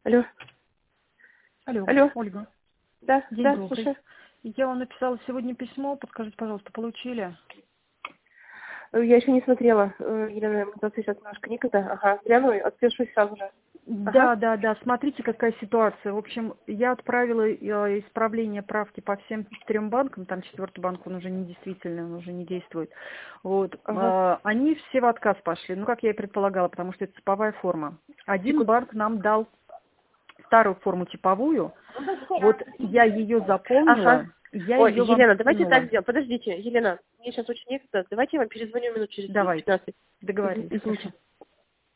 Алло. Алло, Алло. Ольга. Да, День да, добрый. слушаю. Я вам написала сегодня письмо. Подскажите, пожалуйста, получили? Я еще не смотрела. Елена, мне просто сейчас немножко некогда. Ага, гляну и отпишусь сразу же. Ага. Да. Смотрите, какая ситуация. В общем, я отправила исправление правки по всем 3 банкам. Там 4-й банк, он уже не действительный, он уже не действует. Вот. Ага. Они все в отказ пошли. Ну, как я и предполагала, потому что это типовая форма. Один Секунду. банк нам дал старую форму типовую. Вот я ее Ага. заполнила, я Ой, ее вам Елена, давайте так скинула. сделаем. Подождите, Елена, мне сейчас очень некогда. Давайте я вам перезвоню минут через Давайте. 10-15. Договорились, Извините. хорошо.